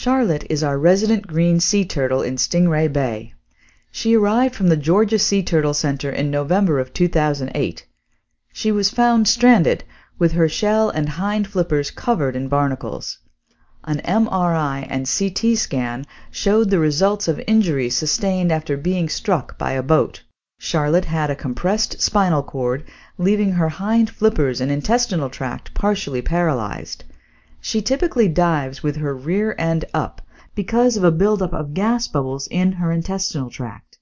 Charlotte is our resident green sea turtle in Stingray Bay. She arrived from the Georgia Sea Turtle Center in November of 2008. She was found stranded, with her shell and hind flippers covered in barnacles. An MRI and CT scan showed the results of injuries sustained after being struck by a boat. Charlotte had a compressed spinal cord, leaving her hind flippers and intestinal tract partially paralyzed. She typically dives with her rear end up because of a buildup of gas bubbles in her intestinal tract.